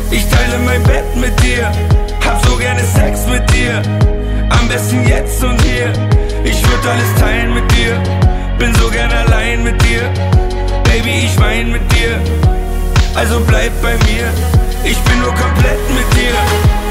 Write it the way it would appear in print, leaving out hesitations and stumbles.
Ich teile mein Bett mit dir, hab so gerne Sex mit dir. Am besten jetzt und hier, ich würd alles teilen mit dir. Bin so gern allein mit dir, Baby, ich wein mit dir. Also bleib bei mir, ich bin nur komplett mit dir.